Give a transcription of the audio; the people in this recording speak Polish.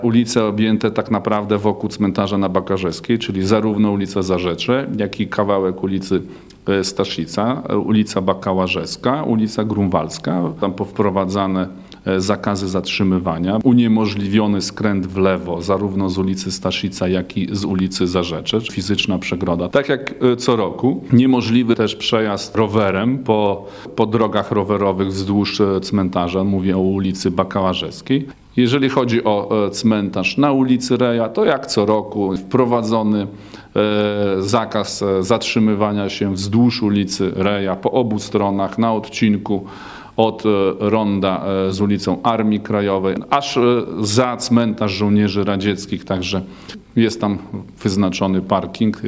Ulice objęte tak naprawdę wokół cmentarza na Bakarzewskiej, czyli zarówno ulica Zarzecze, jak i kawałek ulicy Staszica, ulica Bakałażewska, ulica Grunwaldzka. Tam powprowadzane zakazy zatrzymywania, uniemożliwiony skręt w lewo zarówno z ulicy Staszica, jak i z ulicy Zarzecze, fizyczna przegroda. Tak jak co roku, niemożliwy też przejazd rowerem po drogach rowerowych wzdłuż cmentarza, mówię o ulicy Bakałażewskiej. Jeżeli chodzi o cmentarz na ulicy Reja, to jak co roku wprowadzony zakaz zatrzymywania się wzdłuż ulicy Reja po obu stronach na odcinku od ronda z ulicą Armii Krajowej, aż za cmentarz żołnierzy radzieckich, także jest tam wyznaczony parking.